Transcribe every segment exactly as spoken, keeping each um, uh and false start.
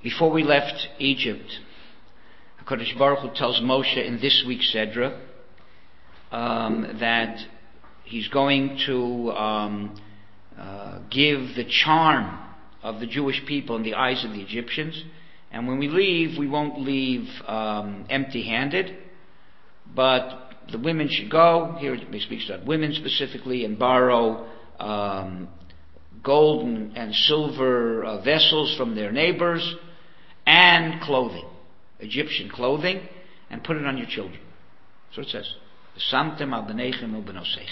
Before we left Egypt, HaKadosh Baruch Hu tells Moshe in this week's Sedra um, that he's going to um, uh, give the charm of the Jewish people in the eyes of the Egyptians. And when we leave, we won't leave um, empty-handed, but the women should go, here it speaks about women specifically, and borrow um, gold and, and silver uh, vessels from their neighbors, and clothing, Egyptian clothing, and put it on your children. That's what it says. Samtem al b'neichem u'b'noseichem.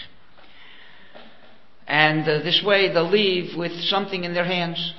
And uh, this way they'll leave with something in their hands.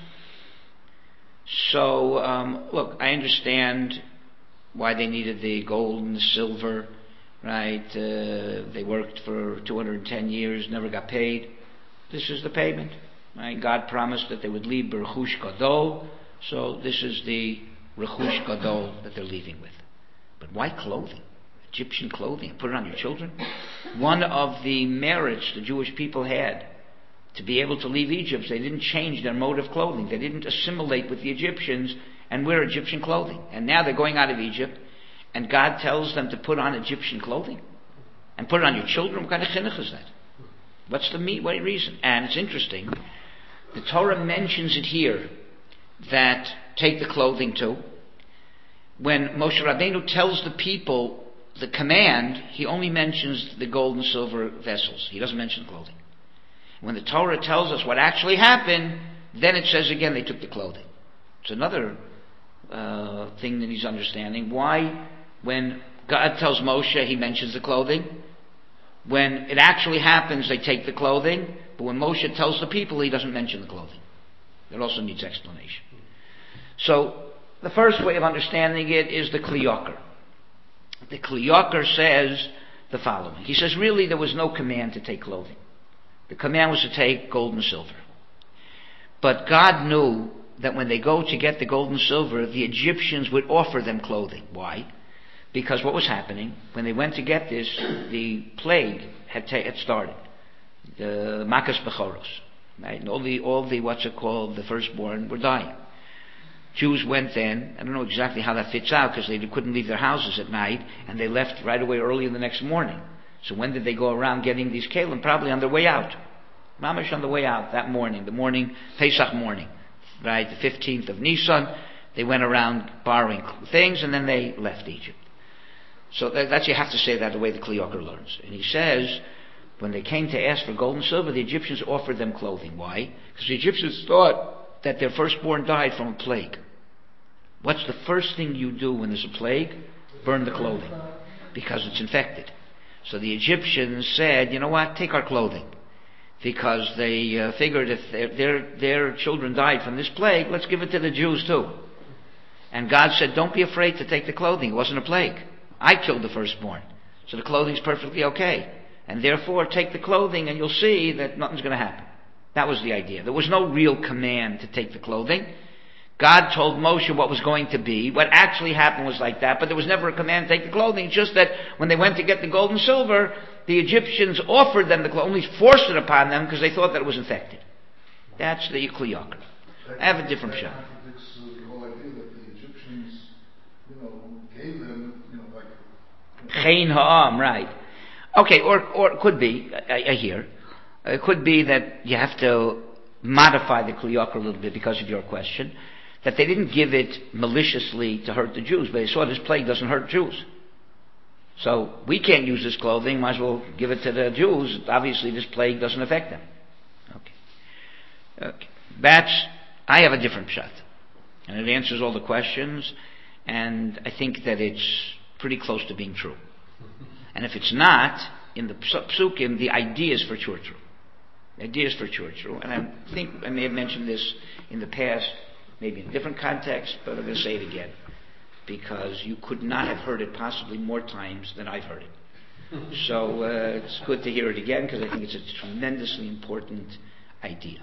So, um, look, I understand why they needed the gold and the silver, right? Uh, they worked for two hundred ten years, never got paid. This is the payment. Right? God promised that they would leave Rechush Gadol, so this is the Rechush Gadol that they're leaving with. But why clothing? Egyptian clothing? Put it on your children? One of the merits the Jewish people had to be able to leave Egypt, they didn't change their mode of clothing. They didn't assimilate with the Egyptians and wear Egyptian clothing. And now they're going out of Egypt, and God tells them to put on Egyptian clothing and put it on your children. What kind of chinuch is that? What's the meat? What reason? And it's interesting. The Torah mentions it here that take the clothing too. When Moshe Rabbeinu tells the people the command, he only mentions the gold and silver vessels. He doesn't mention the clothing. When the Torah tells us what actually happened, then it says again they took the clothing. It's another uh, thing that he's understanding. Why, when God tells Moshe, he mentions the clothing. When it actually happens, they take the clothing. But when Moshe tells the people, he doesn't mention the clothing. It also needs explanation. So, the first way of understanding it is the Kli Yakar. The Kli Yakar says the following. He says, really, there was no command to take clothing. The command was to take gold and silver. But God knew that when they go to get the gold and silver, the Egyptians would offer them clothing. Why? Because what was happening, when they went to get this, the plague had, ta- had started. The Makas Bechoros. Right? And all the, all the, what's it called, the firstborn were dying. Jews went then, I don't know exactly how that fits out, because they couldn't leave their houses at night, and they left right away early in the next morning. So when did they go around getting these kalim? Probably on their way out. Mamash on the way out that morning, the morning, Pesach morning, right, the fifteenth of Nisan. They went around borrowing things, and then they left Egypt. So that, that's, you have to say that the way the Kli Yakar learns. And he says, when they came to ask for gold and silver, the Egyptians offered them clothing. Why? Because the Egyptians thought that their firstborn died from a plague. What's the first thing you do when there's a plague? Burn the clothing. Because it's infected. So the Egyptians said, you know what, take our clothing. Because they uh, figured if their, their, their children died from this plague, let's give it to the Jews too. And God said, don't be afraid to take the clothing. It wasn't a plague. I killed the firstborn. So the clothing's perfectly okay. And therefore, take the clothing and you'll see that nothing's going to happen. That was the idea. There was no real command to take the clothing. God told Moshe what was going to be. What actually happened was like that, but there was never a command to take the clothing. Just that when they went to get the gold and silver, the Egyptians offered them the clothing, only forced it upon them because they thought that it was infected. That's the Kli Yakar. I have a different shot. That contradicts the whole idea that the Egyptians, you know, gave them, you know, like... Chein ha'am, right. Okay, or or it could be, I, I hear, it could be that you have to modify the Kli Yakar a little bit because of your question, that they didn't give it maliciously to hurt the Jews, but they saw this plague doesn't hurt Jews. So we can't use this clothing, might as well give it to the Jews. Obviously this plague doesn't affect them. Okay. Okay. That's, I have a different pshat. And it answers all the questions, and I think that it's pretty close to being true. And if it's not, in the psukim, the idea is for sure true. The idea is for sure true. And I think I may have mentioned this in the past, maybe in a different context, but I'm going to say it again. Because you could not have heard it possibly more times than I've heard it. So uh, it's good to hear it again, because I think it's a tremendously important idea.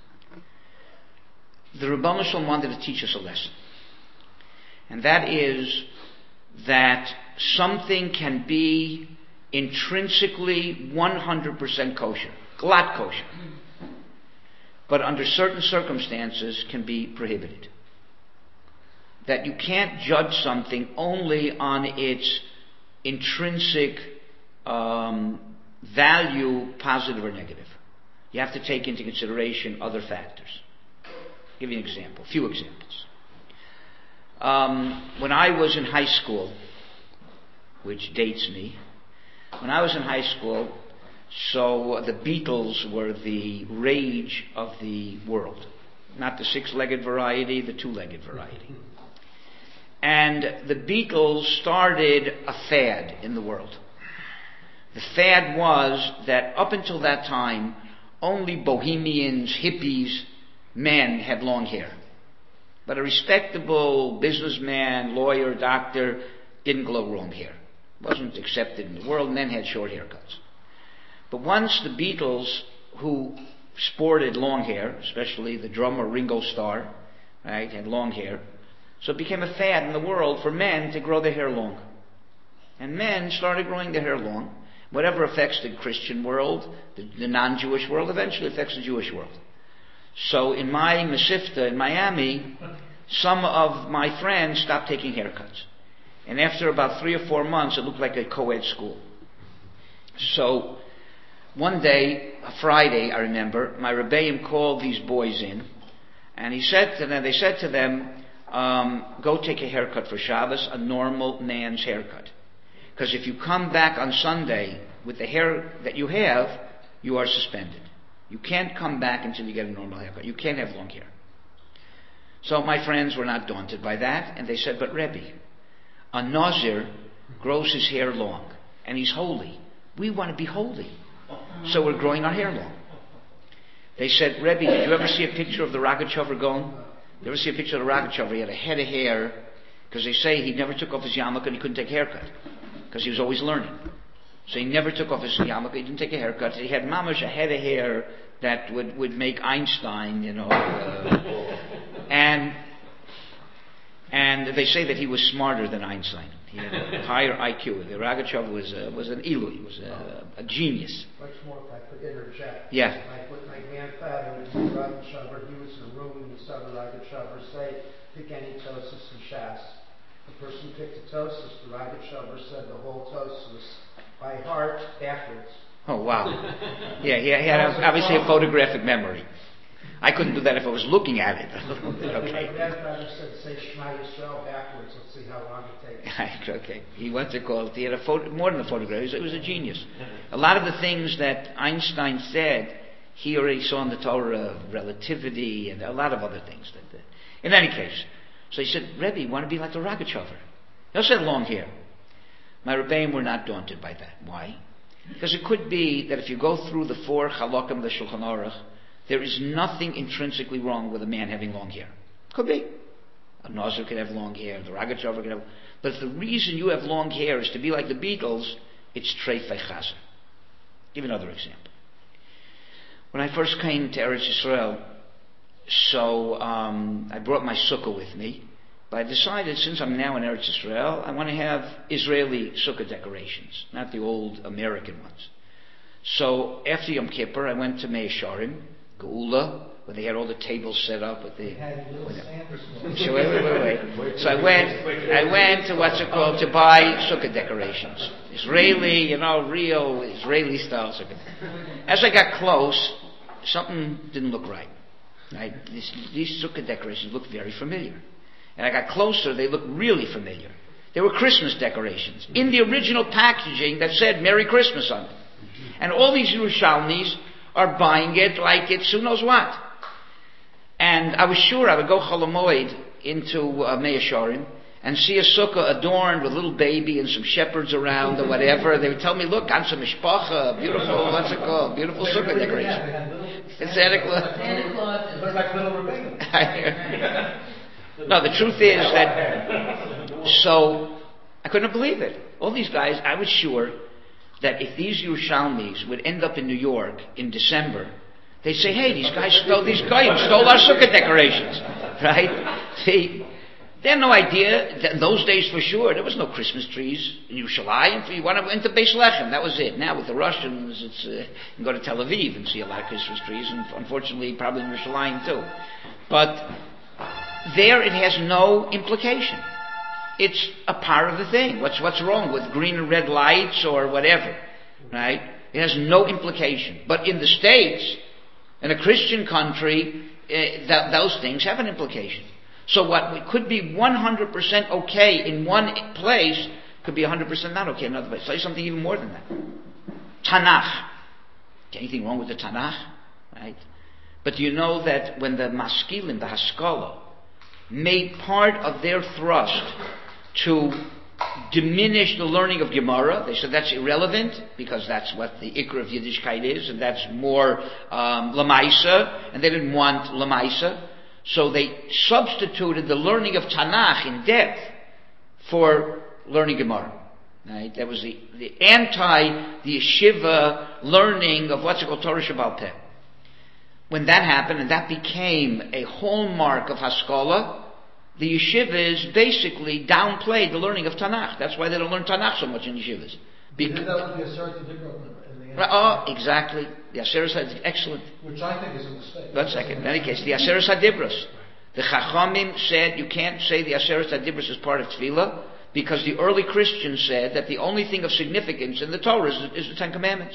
The Rebbeinu Shalom wanted to teach us a lesson. And that is that something can be intrinsically one hundred percent kosher, glatt kosher, but under certain circumstances can be prohibited. that you can't judge something only on its intrinsic um, value, positive or negative. You have to take into consideration other factors. I'll give you an example, a few examples. Um, when I was in high school, which dates me, when I was in high school, so the Beatles were the rage of the world. Not the six-legged variety, the two-legged variety. And the Beatles started a fad in the world. The fad was that up until that time, only bohemians, hippies, men had long hair. But a respectable businessman, lawyer, doctor didn't grow long hair. Wasn't accepted in the world, and then had short haircuts. But once the Beatles, who sported long hair, especially the drummer Ringo Starr, right, had long hair, so it became a fad in the world for men to grow their hair long. And men started growing their hair long. Whatever affects the Christian world, the, the non-Jewish world, eventually affects the Jewish world. So in my Mesivta in Miami, some of my friends stopped taking haircuts. And after about three or four months, it looked like a co-ed school. So one day, a Friday, I remember, my Rebbeim called these boys in, and he said to them, they said to them, um, go take a haircut for Shabbos, a normal man's haircut. Because if you come back on Sunday with the hair that you have, you are suspended. You can't come back until you get a normal haircut. You can't have long hair. So my friends were not daunted by that, and they said, but Rebbe, a Nazir grows his hair long, and he's holy. We want to be holy. So we're growing our hair long. They said, Rebbe, did you ever see a picture of the Rogachover Gaon? Did you ever see a picture of the Rogachover? He had a head of hair, because they say he never took off his yarmulke and he couldn't take a haircut, because he was always learning. So he never took off his yarmulke, he didn't take a haircut. He had mamash, a head of hair that would, would make Einstein, you know. Uh, and and they say that he was smarter than Einstein. He had a higher I Q. The Rogachover was a, was an Eloi, was a, a genius. Much more, if I could interject. Yeah. Like with my grandfather, in the Rogachover, he was in a room and he saw the Rogachover say, pick any tosis and shas. The person picked a tosis, the Rogachover said the whole tosis by heart backwards. Oh, wow. Yeah, he had a, obviously a photographic memory. I couldn't do that if I was looking at it. Okay. My grandfather said, say Shema Yisrael backwards. Let's see how long it takes. Okay. He what's it called? He had a photo, more than a photograph. He was, he was a genius. A lot of the things that Einstein said, he already saw in the Torah, relativity, and a lot of other things. That, that. In any case, so he said, Rebbe, you want to be like the Rogachover? He also had long hair. My Rebbeim were not daunted by that. Why? Because it could be that if you go through the four halakim of the Shulchan Aruch, there is nothing intrinsically wrong with a man having long hair. Could be. A Nazir could have long hair, the Rogachover could have... But if the reason you have long hair is to be like the Beatles, it's treifei chazer. Give another example. When I first came to Eretz Yisrael, so um, I brought my sukkah with me, but I decided since I'm now in Eretz Yisrael, I want to have Israeli sukkah decorations, not the old American ones. So after Yom Kippur, I went to Mea Shearim, Geula, where they had all the tables set up with the. So wait, wait, wait, wait. So I went, I went to what's it called to buy sukkah decorations, Israeli, you know, real Israeli style sukkah. As I got close, something didn't look right. Right? These, these sukkah decorations looked very familiar, and I got closer. They looked really familiar. They were Christmas decorations in the original packaging that said "Merry Christmas" on it, and all these Yerushalmis are buying it like it's who knows what. And I was sure I would go Chol Hamoed into uh, Mea Shearim and see a sukkah adorned with a little baby and some shepherds around or whatever. They would tell me, look, ganze mishpacha, beautiful, what's it called, beautiful sukkah decoration. It's Santa Claus. Santa Claus. It looked like little Rebecca. No, the truth is that, so, I couldn't believe it. All these guys, I was sure that if these Yerushalmis would end up in New York in December, they'd say, hey, these guys stole, these guys stole our sukkah decorations. Right? See, they had no idea, that in those days for sure, there was no Christmas trees in Yerushalayim. You went into Beis Lechem, that was it. Now with the Russians, it's, uh, you can go to Tel Aviv and see a lot of Christmas trees, and unfortunately probably in Yerushalayim too. But there it has no implication. It's a part of the thing. What's what's wrong with green and red lights or whatever, right? It has no implication. But in the States, in a Christian country, uh, th- those things have an implication. So what could be one hundred percent okay in one place could be one hundred percent not okay in another place. I'll tell you something even more than that. Tanakh. Anything wrong with the Tanakh? Right? But do you know that when the Maskilim, the Haskalah, made part of their thrust to diminish the learning of Gemara, they said that's irrelevant because that's what the Ikra of Yiddishkeit is, and that's more um, Lamaisa, and they didn't want Lamaisa. So they substituted the learning of Tanakh in depth for learning Gemara. Right? That was the, the anti, the yeshiva learning of what's called Torah Shebaal Peh. When that happened, and that became a hallmark of Haskalah, the yeshivas basically downplayed the learning of Tanakh. That's why they don't learn Tanakh so much in yeshivas. They did that with the Aseret Dibros in the end. Oh, exactly. The Aseret Hadibros, excellent. Which I think is a mistake. One second. In any case, the Aseret Hadibros. The Chachamim said you can't say the Aseret Hadibros is part of Tefillah because the early Christians said that the only thing of significance in the Torah is, is the Ten Commandments.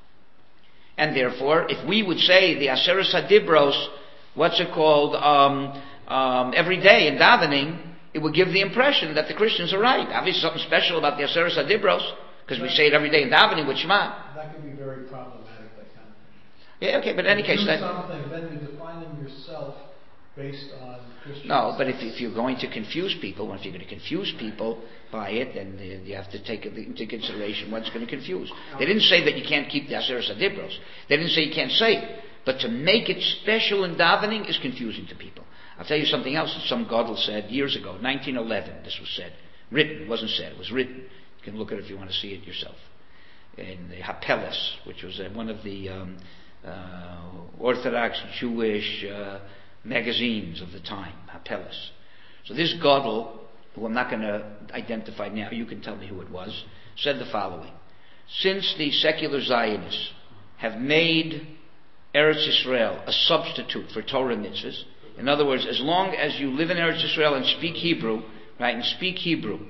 And therefore, if we would say the Aseret Hadibros, what's it called, um, um, every day in davening, it would give the impression that the Christians are right. Obviously, something special about the Aseret Hadibros, because we say it every day in davening with Shema. That could be very problematic, that kind of thing. Yeah, okay, but in any you case, do that, something, then you define them yourself based on Christian. no, but if, if you're going to confuse people, if you're going to confuse people by it, then you have to take into consideration what's going to confuse. They didn't say that you can't keep the Aseret Hadibros. They didn't say you can't say it. But to make it special in davening is confusing to people. I'll tell you something else that some Gadol said years ago, nineteen eleven, this was said. Written, it wasn't said, it was written. You can look at it if you want to see it yourself. In the Hapeles, which was uh, one of the um, uh, Orthodox Jewish uh, magazines of the time, Hapeles. So this Gadol, who I'm not going to identify now, you can tell me who it was, said the following. Since the secular Zionists have made Eretz Yisrael a substitute for Torah mitzvahs, in other words, as long as you live in Eretz Yisrael and speak Hebrew, right, and speak Hebrew,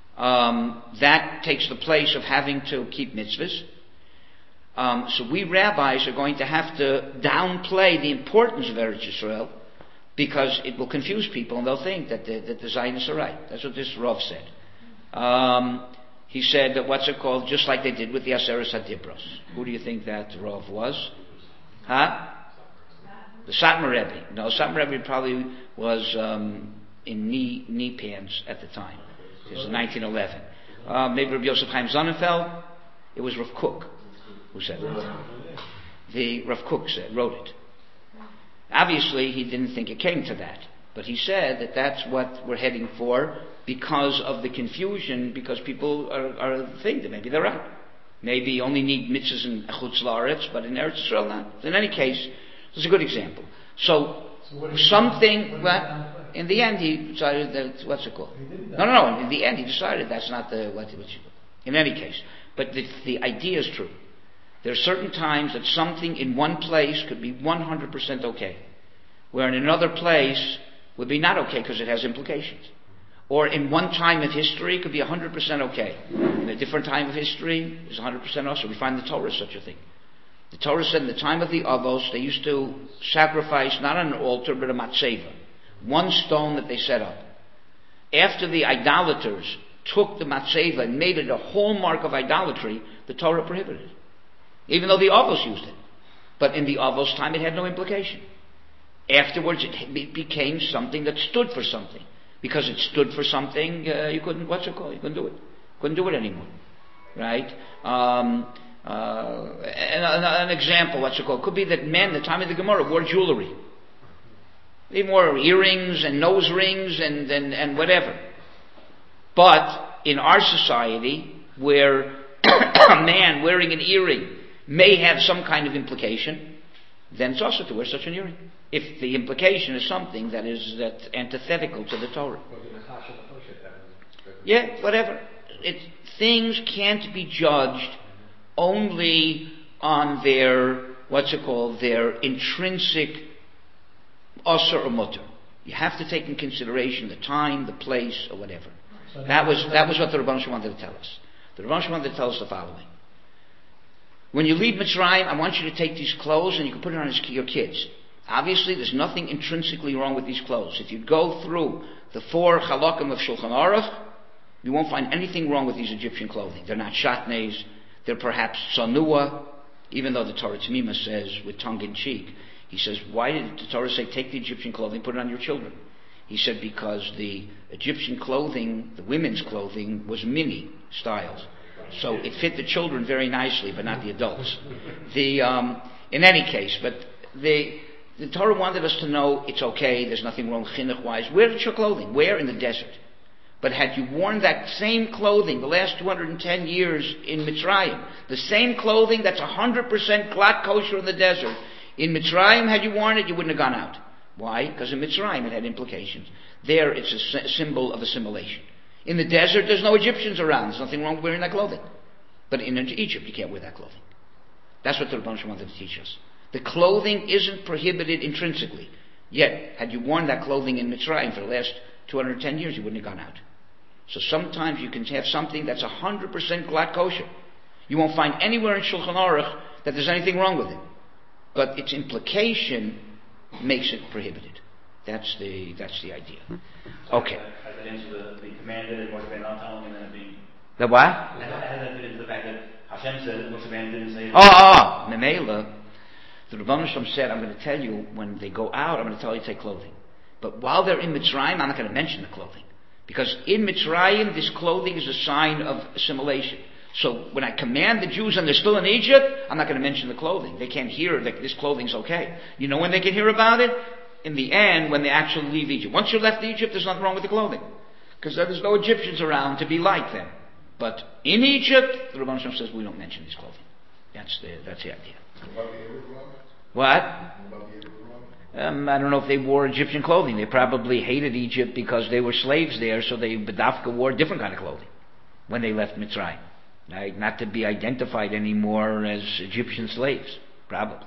um, that takes the place of having to keep mitzvahs. Um, so we rabbis are going to have to downplay the importance of Eretz Yisrael because it will confuse people and they'll think that the, that the Zionists are right. That's what this Rav said. Um, he said that what's it called, just like they did with the Aseret Hadibros. Who do you think that Rav was? Huh? The Satmar Rebbe. No, Satmar Rebbe probably was um, in knee knee pants at the time. It was in nineteen eleven. Uh, maybe Rabbi Yosef Chaim Sonnenfeld. It was Rav Kook who said that. The Rav Kook said, wrote it. Obviously, he didn't think it came to that, but he said that that's what we're heading for because of the confusion. Because people are, are think that maybe they're right. Maybe you only need mitzvahs in Chutz La'aretz, but in Eretz Yisrael not. In any case, it's a good example. So, so something, well, in the end he decided that, what's it called? No, no, no, in the end he decided that's not the, what, what you, in any case. But the, the idea is true. There are certain times that something in one place could be one hundred percent okay, where in another place would be not okay because it has implications. Or in one time of history it could be one hundred percent okay. In a different time of history it's one hundred percent also. We find the Torah is such a thing. The Torah said in the time of the Avos, they used to sacrifice not on an altar, but a matzeva. One stone that they set up. After the idolaters took the matzeva and made it a hallmark of idolatry, the Torah prohibited it. Even though the Avos used it. But in the Avos time, it had no implication. Afterwards, it became something that stood for something. Because it stood for something, uh, you couldn't, what's it called? You couldn't do it. Couldn't do it anymore. Right? Um... Uh, an, an example, what's it called? Could be that men, the time of the Gemara, wore jewelry. They wore earrings and nose rings and, and, and whatever. But in our society, where a man wearing an earring may have some kind of implication, then it's also to wear such an earring. If the implication is something that is that antithetical to the Torah. Yeah, whatever. It, things can't be judged only on their, what's it called, their intrinsic asur or mutter. You have to take in consideration the time, the place, or whatever. So That now- was that was what the Rebbeinu Shalom wanted to tell us. The Rebbeinu Shalom wanted to tell us the following. When you leave Mitzrayim, I want you to take these clothes and you can put it on your kids. Obviously, there's nothing intrinsically wrong with these clothes. If you go through the four halakim of Shulchan Aruch, you won't find anything wrong with these Egyptian clothing. They're not shatnez, they're perhaps sanua, even though the Torah Tzmima says, with tongue-in-cheek, he says, why did the Torah say, take the Egyptian clothing, put it on your children? He said, because the Egyptian clothing, the women's clothing, was mini styles. So it fit the children very nicely, but not the adults. The, um, in any case, but the, the Torah wanted us to know it's okay, there's nothing wrong chinuch-wise. Where is your clothing? Where? In the desert. But had you worn that same clothing the last two hundred ten years in Mitzrayim, the same clothing that's one hundred percent glatt kosher in the desert, in Mitzrayim, had you worn it, you wouldn't have gone out. Why? Because in Mitzrayim it had implications. There it's a symbol of assimilation. In the desert, there's no Egyptians around. There's nothing wrong with wearing that clothing. But in Egypt, you can't wear that clothing. That's what the Rebbeinu Shalom wanted to teach us. The clothing isn't prohibited intrinsically. Yet, had you worn that clothing in Mitzrayim for the last two hundred ten years, you wouldn't have gone out. So sometimes you can have something that's one hundred percent glatt kosher. You won't find anywhere in Shulchan Aruch that there's anything wrong with it. But its implication makes it prohibited. That's the that's the idea. Okay. Has that into the, the commanded and Moshe Rabbeinu not telling him, and then it being... The what? Has that fit into the fact that Hashem said it, Moshe Rabbeinu didn't say it? Oh, oh, oh. Memela, the Rebbeinu Shalom said, I'm going to tell you, when they go out, I'm going to tell you to take clothing. But while they're in Mitzrayim, I'm not going to mention the clothing. Because in Mitzrayim, this clothing is a sign of assimilation. So when I command the Jews and they're still in Egypt, I'm not going to mention the clothing. They can't hear that this clothing's okay. You know when they can hear about it? In the end, when they actually leave Egypt. Once you left Egypt, there's nothing wrong with the clothing. Because there's no Egyptians around to be like them. But in Egypt, the Rebbeinu Shalom says we don't mention this clothing. That's the, that's the idea. What? Um, I don't know if they wore Egyptian clothing. They probably hated Egypt because they were slaves there, so they Bedafka wore different kind of clothing when they left Mitzrayim. Right? Not to be identified anymore as Egyptian slaves, probably.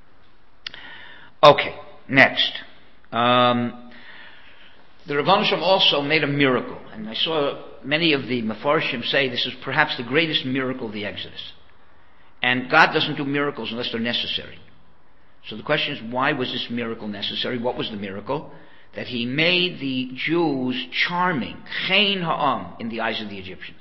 Okay, next. Um, the Rebbeinu Shalom also made a miracle, and I saw many of the Mefarshim say this is perhaps the greatest miracle of the Exodus. And God doesn't do miracles unless they're necessary. So the question is, why was this miracle necessary? What was the miracle? That he made the Jews charming, chen ha'am, in the eyes of the Egyptians.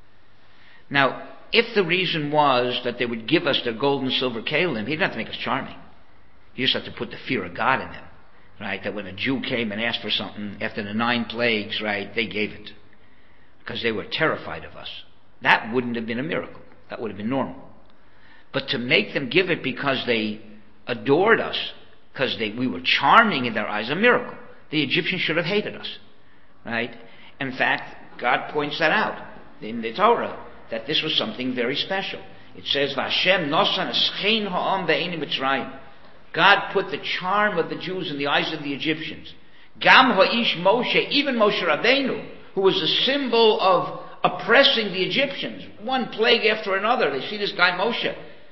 Now, if the reason was that they would give us their gold and silver kalim, he didn't have to make us charming. He just had to put the fear of God in them. Right? That when a Jew came and asked for something after the nine plagues, right, they gave it. Because they were terrified of us. That wouldn't have been a miracle. That would have been normal. But to make them give it because they adored us, because they, we were charming in their eyes, a miracle. The Egyptians should have hated us. Right? In fact, God points that out in the Torah, that this was something very special. It says, Vashem nosan eschein ha'am ve'eni Mitzrayim. God put the charm of the Jews in the eyes of the Egyptians. Gam ha'ish Moshe, even Moshe Rabbeinu, who was a symbol of oppressing the Egyptians, one plague after another. They see this guy Moshe.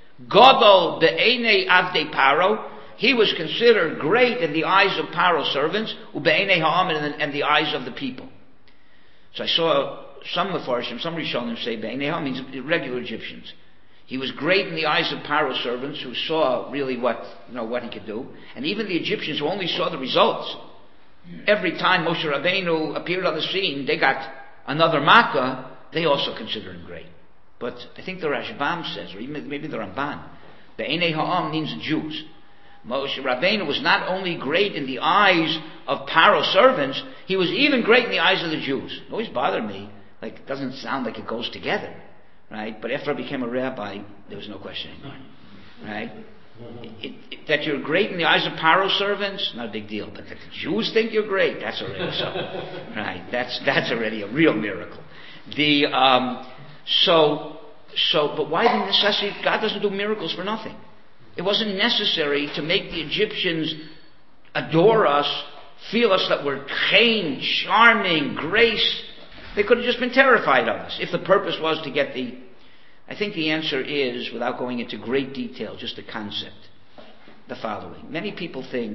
Godol be'enei avdei Paro, he was considered great in the eyes of Paro's servants, ube'enei ha'am, and the eyes of the people. So I saw some Mefarshim, some Rishonim say be'enei ha'am means regular Egyptians. He was great in the eyes of Paro's servants, who saw really what, you know, what he could do, and even the Egyptians who only saw the results. Every time Moshe Rabbeinu appeared on the scene, they got another Makkah, they also considered him great. But I think the Rashbam says, or even maybe the Ramban, the Enei Ha'am means the Jews. Moshe Rabbeinu was not only great in the eyes of Paro's servants, he was even great in the eyes of the Jews. It always bothered me, like it doesn't sound like it goes together, right? But after I became a rabbi, there was no question anymore, right? It, it, that you're great in the eyes of Paro's servants, not a big deal. But that the Jews think you're great, that's already something, right? That's that's already a real miracle. The um, so so, but why the necessity? God doesn't do miracles for nothing. It wasn't necessary to make the Egyptians adore us, feel us that we're chen, charming, grace. They could have just been terrified of us if the purpose was to get the. I think the answer is, without going into great detail, just the concept. The following. Many people think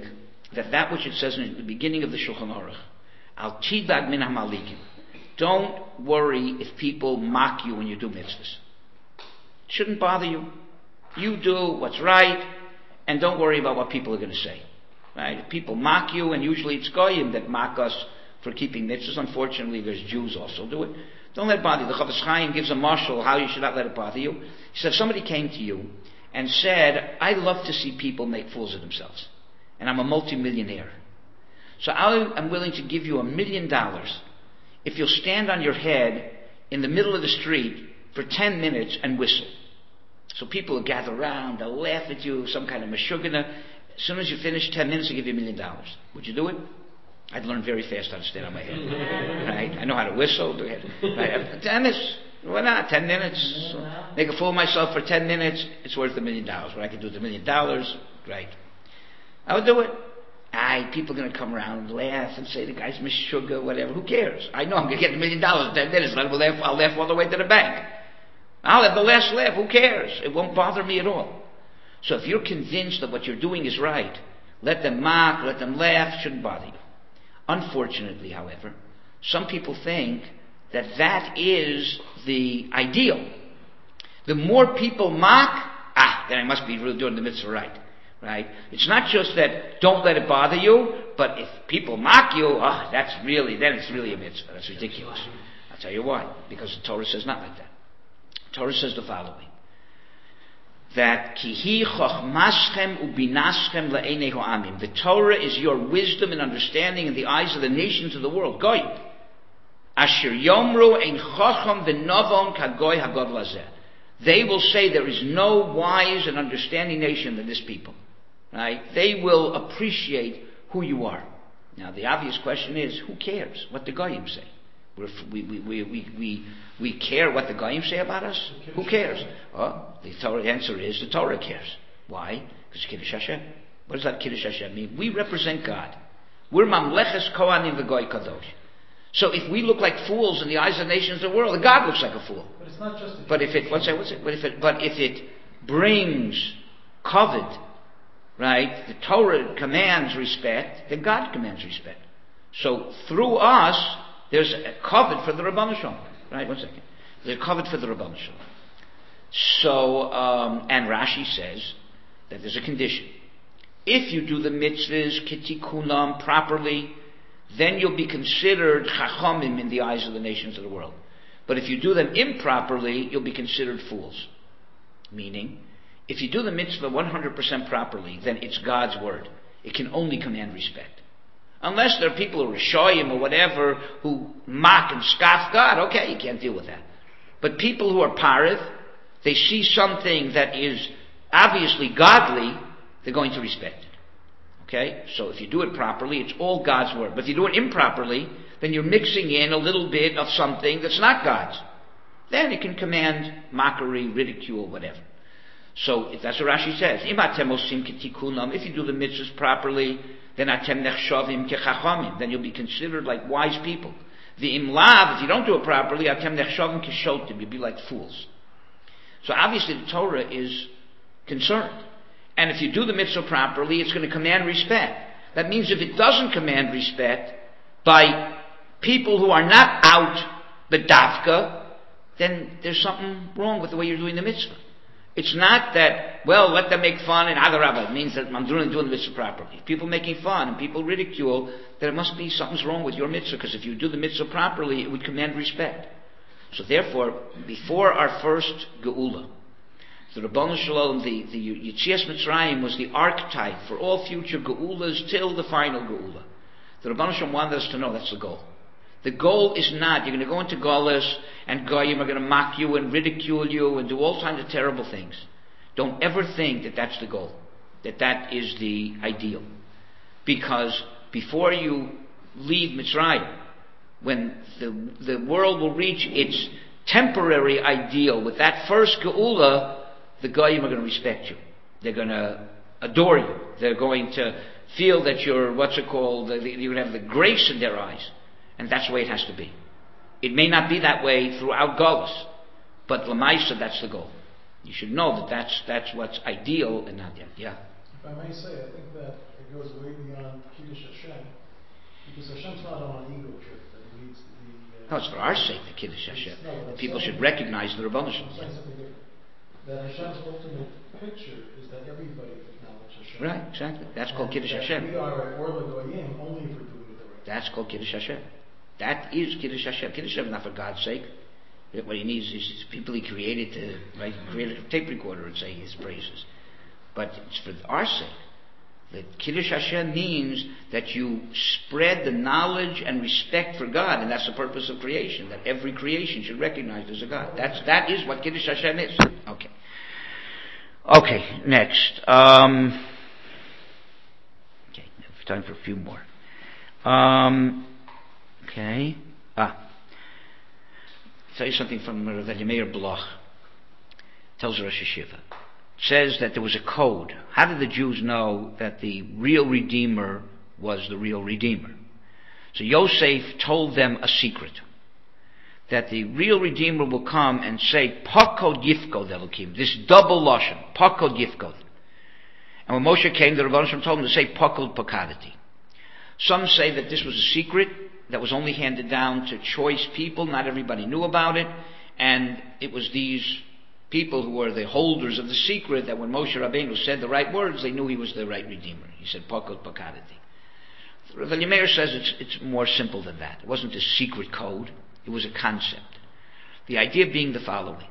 that that which it says in the beginning of the Shulchan Aruch, Al tidag min hamalikim. Don't worry if people mock you when you do mitzvahs. It shouldn't bother you. You do what's right, and don't worry about what people are going to say. Right? If people mock you, and usually it's goyim that mock us for keeping mitzvahs. Unfortunately, there's Jews also do it. Don't let it bother you. The Chofetz Chaim gives a mashal how you should not let it bother you. He said, if somebody came to you and said, I love to see people make fools of themselves, and I'm a multimillionaire, so I am willing to give you a million dollars if you'll stand on your head in the middle of the street for ten minutes and whistle. So people will gather around, they'll laugh at you, some kind of meshugana. As soon as you finish ten minutes, I'll give you a million dollars. Would you do it? I'd learn very fast how to stand on my head. Right? I know how to whistle. Right? Ten minutes. Why not? Ten minutes. Make a fool of myself for ten minutes. It's worth a million dollars. What I can do with a million dollars, right? I would do it. Aye, people are going to come around and laugh and say the guy's mishuga, whatever. Who cares? I know I'm going to get a million dollars in ten minutes. I'll laugh, I'll laugh all the way to the bank. I'll have the last laugh. Who cares? It won't bother me at all. So if you're convinced that what you're doing is right, let them mock, let them laugh. It shouldn't bother you. Unfortunately, however, some people think that that is the ideal. The more people mock, ah, then I must be really doing the mitzvah right. Right? It's not just that don't let it bother you, but if people mock you, ah, that's really, then it's really a mitzvah. That's ridiculous. I'll tell you why. Because the Torah says not like that. The Torah says the following. That kihi chochmaschem ubinaschem le'enei ha'amim. The Torah is your wisdom and understanding in the eyes of the nations of the world. Goy. Asher yomru ein chocham v'novon kagoy hagod lazeh. They will say there is no wise and understanding nation than this people. Right? They will appreciate who you are. Now the obvious question is, who cares what the goyim say? We're, we, we, we, we, we, we care what the goyim say about us? Who cares? Oh, the Torah answer is the Torah cares. Why? Because Kiddush Hashem. What does that Kiddush Hashem mean? We represent God. We're Mamleches Kohanim V'Goy Kadosh. So if we look like fools in the eyes of the nations of the world, God looks like a fool. But it's not just. But if it, what's that? What's it? But if it, but if it brings kavod, right? The Torah commands respect, then God commands respect. So through us, there's a kavod for the Rabbanu Shalom. Right? One second. There's a kavod for the Rabbanu Shalom. So, um, and Rashi says that there's a condition. If you do the mitzvahs kitikunam properly, then you'll be considered chachamim in the eyes of the nations of the world. But if you do them improperly, you'll be considered fools. Meaning, if you do the mitzvah one hundred percent properly, then it's God's word. It can only command respect. Unless there are people who are shoyim or whatever, who mock and scoff God, okay, you can't deal with that. But people who are parith, they see something that is obviously godly, they're going to respect it. Okay? So if you do it properly, it's all God's word. But if you do it improperly, then you're mixing in a little bit of something that's not God's. Then it can command mockery, ridicule, whatever. So if that's what Rashi says. If you do the mitzvahs properly, then atem nechshavim kechachamim. Then you'll be considered like wise people. The imlav, if you don't do it properly, atem nechshavim keshotim. You'll be like fools. So obviously the Torah is concerned. And if you do the mitzvah properly, it's going to command respect. That means if it doesn't command respect by people who are not out bedavka, then there's something wrong with the way you're doing the mitzvah. It's not that, well, let them make fun and adarabah. It means that I'm doing, doing the mitzvah properly. If people making fun and people ridicule, then it must be something's wrong with your mitzvah, because if you do the mitzvah properly, it would command respect. So therefore, before our first geula, the Rabbanu Shalom, the, the Yetzias Mitzrayim was the archetype for all future geulas till the final geula. The Rabbanu Shalom wanted us to know that's the goal. The goal is not, you're going to go into Golas and Goyim are going to mock you and ridicule you and do all kinds of terrible things. Don't ever think that that's the goal, that that is the ideal. Because before you leave Mitzrayim, when the, the world will reach its temporary ideal with that first geula, the Goyim are going to respect you. They're going to adore you. They're going to feel that you're, what's it called, you're going to have the grace in their eyes. And that's the way it has to be. It may not be that way throughout Golas, but Lamaisa, that's the goal. You should know that that's, that's what's ideal and not yet. Yeah? If I may say, I think that it goes way beyond Kiddush Hashem, because Hashem's not on an ego trip that he needs to be. Uh, No, it's for our sake, the Kiddush Hashem. No, what I'm People saying- should recognize the Rebbeinu I'm Shalom. saying something different. That Hashem's ultimate picture is that everybody acknowledges Hashem. Right, exactly. That's called And Kiddush that Hashem. We are at Orla Goyim only if we're doing it the right way. That's called Kiddush Hashem. That is Kiddush Hashem. Kiddush Hashem is not for God's sake. What he needs is people he created to, right, he created a tape recorder and say his praises. But it's for our sake. The Kiddush Hashem means that you spread the knowledge and respect for God, and that's the purpose of creation, that every creation should recognize there's a God. That's, that is what Kiddush Hashem is. Okay. Okay, next. Um, okay, time for a few more. Um, okay. Ah. I'll tell you something from Rav Meir Bloch. Tells Rosh Hashiva. Says that there was a code. How did the Jews know that the real Redeemer was the real Redeemer? So Yosef told them a secret. That the real Redeemer will come and say, Pakod Yifkod Elokim. This double lashon, Pakod Yifkod. And when Moshe came, the Rebbeinu Shalom told him to say Pakod Pakadati. Some say that this was a secret that was only handed down to choice people. Not everybody knew about it. And it was these people who were the holders of the secret that when Moshe Rabbeinu said the right words, they knew he was the right Redeemer. He said, Pakod Pakadati. Rav Meir says it's, it's more simple than that. It wasn't a secret code. It was a concept. The idea being the following.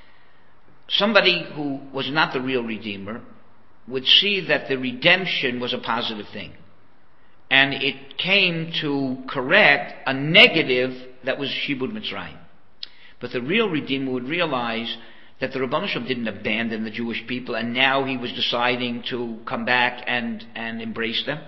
Somebody who was not the real Redeemer would see that the redemption was a positive thing. And it came to correct a negative that was Shibud Mitzrayim. But the real Redeemer would realize that the Rebbeinu Shalom didn't abandon the Jewish people and now he was deciding to come back and, and embrace them.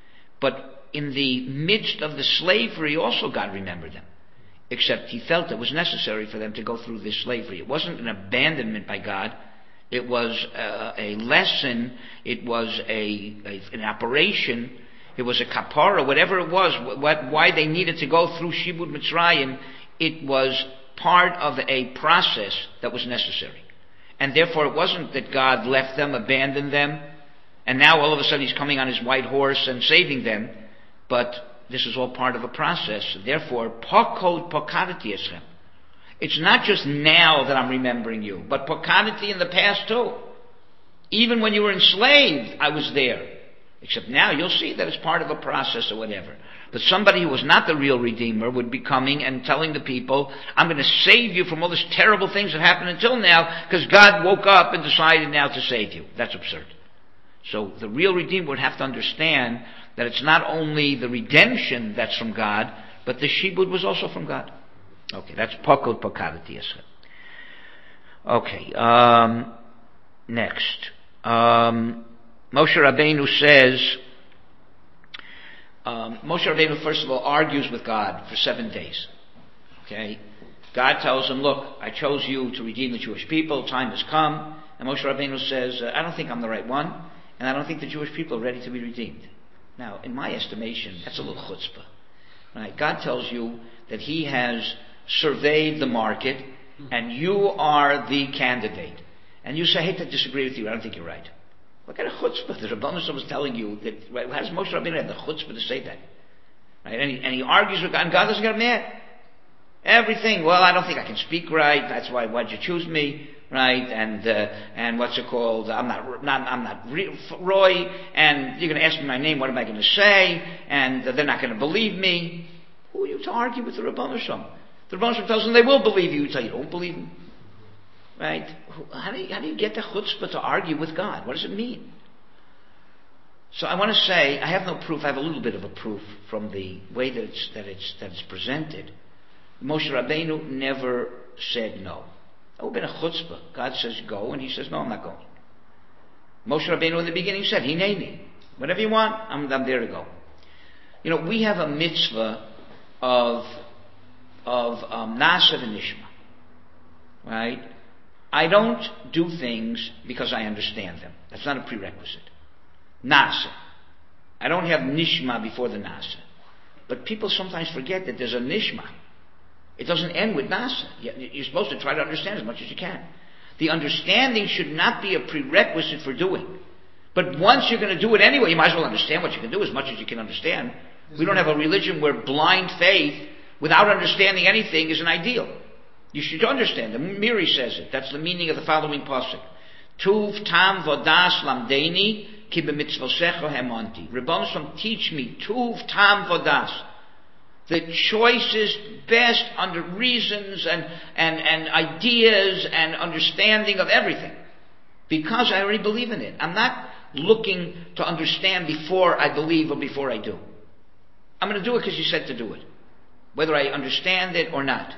But in the midst of the slavery also God remembered them. Except he felt it was necessary for them to go through this slavery. It wasn't an abandonment by God. It was uh, a lesson. It was a, a an operation. It was a kapara, whatever it was, what, why they needed to go through Shibud Mitzrayim. It was part of a process that was necessary. And therefore it wasn't that God left them, abandoned them, and now all of a sudden he's coming on his white horse and saving them. But this is all part of a process. Therefore, Pakod Pakadati Eschem. It's not just now that I'm remembering you, but Pakadati in the past too. Even when you were enslaved, I was there. Except now you'll see that it's part of a process or whatever. But somebody who was not the real Redeemer would be coming and telling the people, I'm going to save you from all these terrible things that happened until now, because God woke up and decided now to save you. That's absurd. So the real Redeemer would have to understand that it's not only the redemption that's from God, but the Shibud was also from God. Okay, that's Pakod Pakadati Eschem. Okay, um, next. Um, Moshe Rabbeinu says, um, Moshe Rabbeinu first of all argues with God for seven days. Okay? God tells him, look, I chose you to redeem the Jewish people, time has come. And Moshe Rabbeinu says, uh, I don't think I'm the right one, and I don't think the Jewish people are ready to be redeemed. Now, in my estimation, that's a little chutzpah. Right? God tells you that He has surveyed the market, and you are the candidate. And you say, I hate to disagree with you, I don't think you're right. What kind of chutzpah? The Rebbeinu Shalom was telling you that, right, how does Moshe Rabbeinu have the chutzpah to say that? Right? And, he, and he argues with God, and God doesn't get mad. Everything, well, I don't think I can speak right, that's why, why'd you choose me? Right, and uh, and what's it called? I'm not, not I'm not Roy, and you're going to ask me my name. What am I going to say? And uh, they're not going to believe me. Who are you to argue with the Rebbeinu Shalom? The Rebbeinu Shalom tells them they will believe you. You tell you don't believe them, right? How do you, how do you get the chutzpah to argue with God? What does it mean? So I want to say I have no proof. I have a little bit of a proof from the way that it's that it's that it's presented. Moshe Rabbeinu never said no. That would have been a chutzpah. God says go, and he says, no, I'm not going. Moshe Rabbeinu in the beginning said, Hineni, whatever you want, I'm, I'm there to go. You know, we have a mitzvah of, of um, Nasa v'nishma. Right? I don't do things because I understand them. That's not a prerequisite. Nasa. I don't have nishma before the Nasa. But people sometimes forget that there's a nishma. It doesn't end with Nasa. You're supposed to try to understand as much as you can. The understanding should not be a prerequisite for doing. But once you're going to do it anyway, you might as well understand what you can do as much as you can understand. We don't have a religion where blind faith, without understanding anything, is an ideal. You should understand. The Miri says it. That's the meaning of the following pasuk. Tuv tam vodas lamdeni ki b'mitzvosecha hemanti. Rebbeinu Shalom, teach me. Tuv tam vodas. The choicest, best under reasons and, and, and ideas and understanding of everything. Because I already believe in it. I'm not looking to understand before I believe or before I do. I'm going to do it because you said to do it. Whether I understand it or not.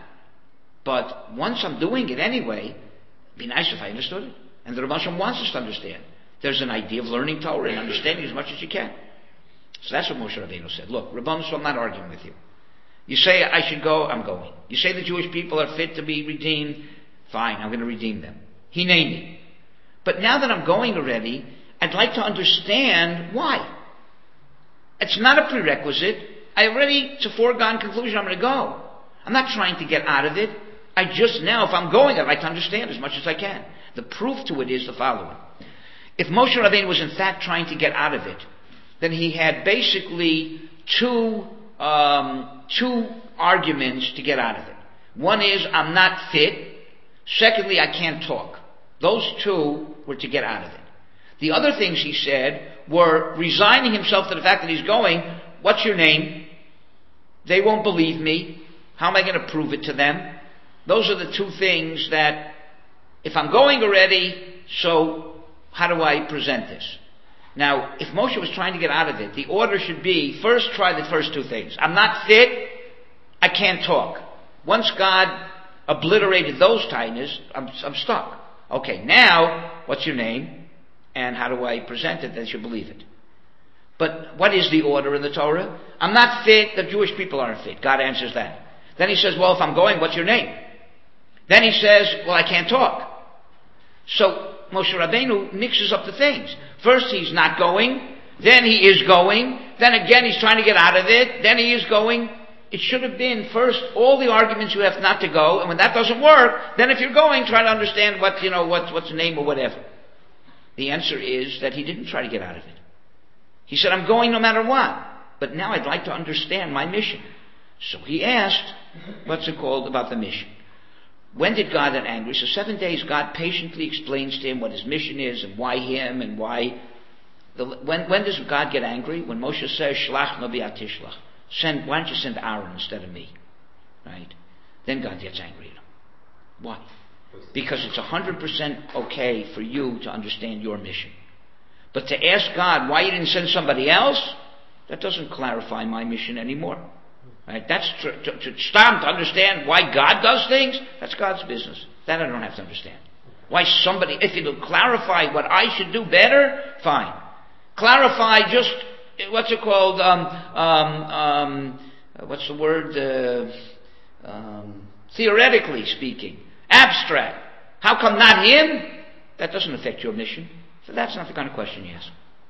But once I'm doing it anyway, it'd be nice if I understood it. And the Rebbeinu Shalom wants us to understand. There's an idea of learning Torah and understanding as much as you can. So that's what Moshe Rabbeinu said. Look, Rebbeinu Shalom, I'm not arguing with you. You say I should go, I'm going. You say the Jewish people are fit to be redeemed, fine, I'm going to redeem them. Hineni. But now that I'm going already, I'd like to understand why. It's not a prerequisite. I already, it's a foregone conclusion, I'm going to go. I'm not trying to get out of it. I just now, if I'm going, I'd like to understand as much as I can. The proof to it is the following. If Moshe Rabbeinu was in fact trying to get out of it, then he had basically two, um, two arguments to get out of it. One is, I'm not fit. Secondly, I can't talk. Those two were to get out of it. The other things he said were resigning himself to the fact that he's going. What's your name? They won't believe me. How am I going to prove it to them? Those are the two things that, if I'm going already, so how do I present this? Now, if Moshe was trying to get out of it, the order should be, first try the first two things. I'm not fit, I can't talk. Once God obliterated those tightness, I'm, I'm stuck. Okay, now, what's your name? And how do I present it that they should believe it? But what is the order in the Torah? I'm not fit, the Jewish people aren't fit. God answers that. Then he says, well, if I'm going, what's your name? Then he says, well, I can't talk. So Moshe Rabbeinu mixes up the things. First he's not going, then he is going, then again he's trying to get out of it, then he is going. It should have been first all the arguments you have not to go, and when that doesn't work, then if you're going, try to understand what, you know, what, what's the name or whatever. The answer is that he didn't try to get out of it. He said, I'm going no matter what, but now I'd like to understand my mission. So he asked, what's it called, about the mission. When did God get angry? So seven days God patiently explains to him what his mission is and why him and why. The, when, when does God get angry? When Moshe says, Shlach no bi'atishlach. Send, why don't you send Aaron instead of me? Right? Then God gets angry at him. Why? Because it's one hundred percent okay for you to understand your mission. But to ask God why you didn't send somebody else, that doesn't clarify my mission anymore. Right? That's to, to, to stop to understand why God does things. That's God's business. That I don't have to understand. Why somebody, if it'll clarify what I should do better, fine. Clarify just what's it called? Um, um, um, what's the word? Uh, um, theoretically speaking, abstract. How come not him? That doesn't affect your mission. So that's not the kind of question you ask.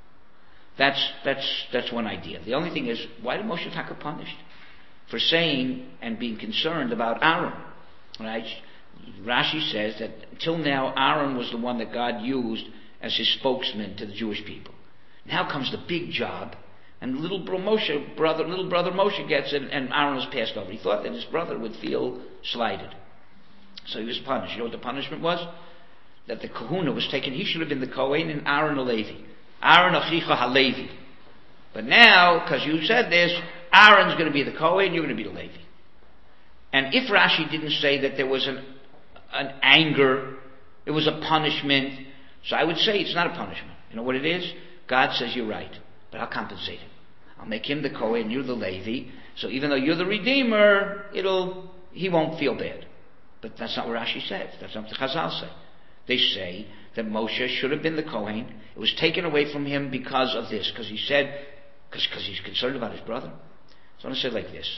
That's that's that's one idea. The only thing is, why did Moshe Taka punished? For saying and being concerned about Aaron. Right? Rashi says that until now Aaron was the one that God used as his spokesman to the Jewish people. Now comes the big job, and little bro Moshe, brother, little brother Moshe gets it, and Aaron is passed over. He thought that his brother would feel slighted. So he was punished. You know what the punishment was? That the kahuna was taken. He should have been the Kohen and Aaron the Levi. Aaron achicha halevi. But now, because you said this, Aaron's going to be the Kohen, you're going to be the Levi. And if Rashi didn't say that there was an, an anger, it was a punishment, so I would say it's not a punishment. You know what it is? God says you're right, but I'll compensate him. I'll make him the Kohen, you're the Levi, so even though you're the Redeemer, it'll he won't feel bad. But that's not what Rashi says. That's not what the Chazal say. They say that Moshe should have been the Kohen. It was taken away from him because of this, because he said, because he's concerned about his brother. So I want to say it like this.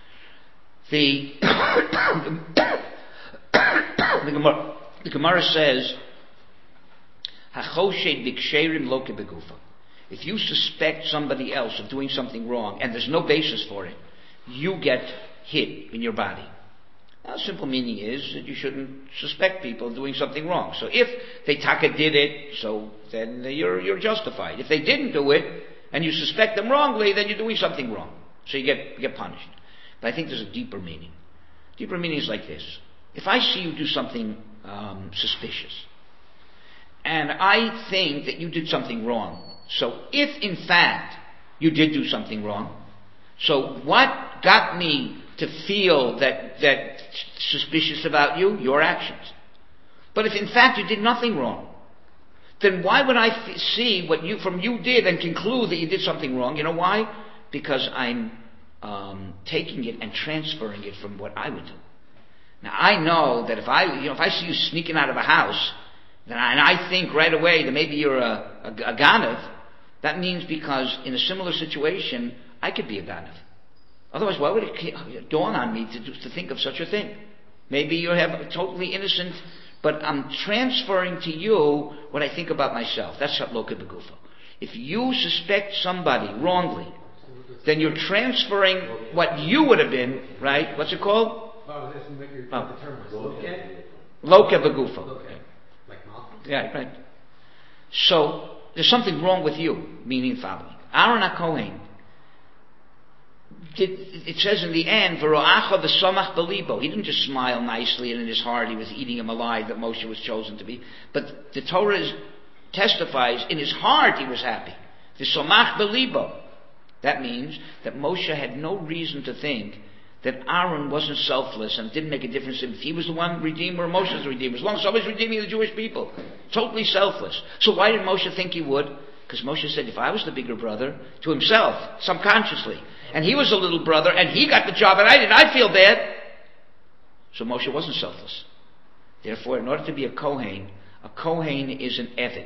The, the, Gemara, the Gemara says, if you suspect somebody else of doing something wrong and there's no basis for it, you get hit in your body. Now, the simple meaning is that you shouldn't suspect people of doing something wrong. So if they taka did it, so then you're, you're justified. If they didn't do it, and you suspect them wrongly, then you're doing something wrong. So you get, you get punished. But I think there's a deeper meaning. Deeper meaning is like this. If I see you do something um, suspicious, and I think that you did something wrong, so if in fact you did do something wrong, so what got me to feel that, that suspicious about you? Your actions. But if in fact you did nothing wrong, then why would I f- see what you from you did and conclude that you did something wrong? You know why? Because I'm um, taking it and transferring it from what I would do. Now I know that if I, you know, if I see you sneaking out of a house, then I, and I think right away that maybe you're a, a, a ganav, that means because in a similar situation I could be a ganav. Otherwise, why would it dawn on me to, do, to think of such a thing? Maybe you have a totally innocent, but I'm transferring to you what I think about myself. That's loka begufo. If you suspect somebody wrongly, then you're transferring what you would have been, right? What's it called? Oh, this is what you're Oh. the term was. Loke? Loka begufo. Loke. Like mouth? Yeah, right. So, there's something wrong with you, meaning following. Aaron HaKohen, it says in the end, V'ro'acha v'somach belibo. He didn't just smile nicely and in his heart he was eating him alive that Moshe was chosen to be. But the Torah is, testifies, in his heart he was happy. V'somach belibo. That means that Moshe had no reason to think that Aaron wasn't selfless and didn't make a difference if he was the one redeemer or Moshe was the redeemer. As long as somebody's redeeming the Jewish people. Totally selfless. So why did Moshe think he would? Because Moshe said, if I was the bigger brother, to himself, subconsciously, and he was a little brother, and he got the job, and I didn't, I'd feel bad. So Moshe wasn't selfless. Therefore, in order to be a Kohen, a Kohen is an Eved.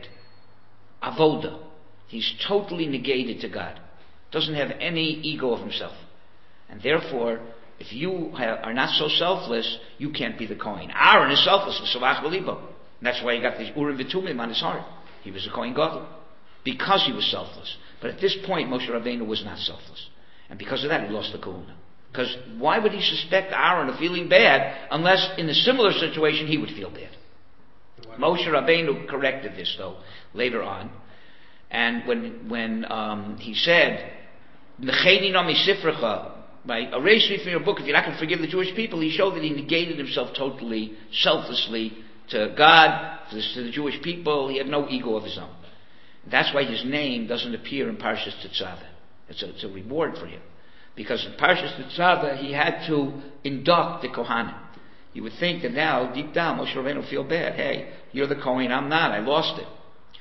Avoda. He's totally negated to God. Doesn't have any ego of himself. And therefore, if you have, are not so selfless, you can't be the Kohen. Aaron is selfless. And that's why he got the Urim V'Tumim on his heart. He was a Kohen Gadol. Because he was selfless. But at this point, Moshe Rabbeinu was not selfless. And because of that, he lost the kahuna. Because why would he suspect Aaron of feeling bad unless in a similar situation he would feel bad? Moshe Rabbeinu corrected this, though, later on. And when when um, he said, Necheni nami sifrecha, by erase me from your book, if you're not going to forgive the Jewish people, he showed that he negated himself totally, selflessly, to God, to the Jewish people. He had no ego of his own. That's why his name doesn't appear in Parshas Tetzaveh. It's a, it's a reward for him. Because in Parshas Tetzaveh, he had to induct the Kohanim. You would think that now, deep down, Moshe Rabbeinu will feel bad. Hey, you're the Kohen, I'm not, I lost it.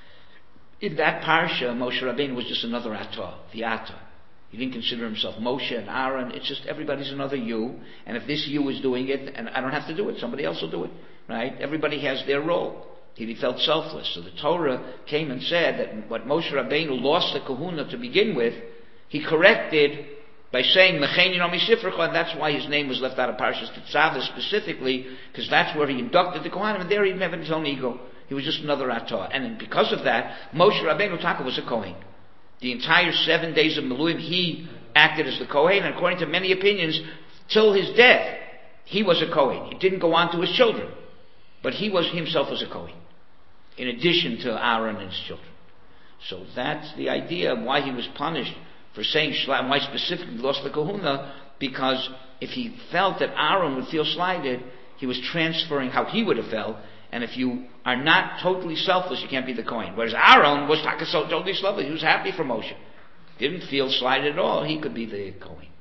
In that Parsha, Moshe Rabbeinu was just another Atah, the Atah. He didn't consider himself Moshe and Aaron. It's just everybody's another you. And if this you is doing it, and I don't have to do it, somebody else will do it. Right? Everybody has their role. He felt selfless. So the Torah came and said that what Moshe Rabbeinu lost the kahuna to begin with, he corrected by saying Mecheni Nami Sifrecha, and that's why his name was left out of Parshas Tetzaveh specifically, because that's where he inducted the Kohanim, and there he didn't have his own ego. He was just another Atah. And because of that, Moshe Rabbeinu Taka was a Kohen. The entire seven days of Miluim, he acted as the Kohen, and according to many opinions, till his death, he was a Kohen. It didn't go on to his children, but he was himself was a Kohen, in addition to Aaron and his children. So that's the idea of why he was punished for saying Shla, and why specifically lost the kahuna, because if he felt that Aaron would feel slighted, he was transferring how he would have felt, and if you are not totally selfless, you can't be the Kohen. Whereas Aaron was totally selfless. He was happy for Moshe. Didn't feel slighted at all. He could be the Kohen.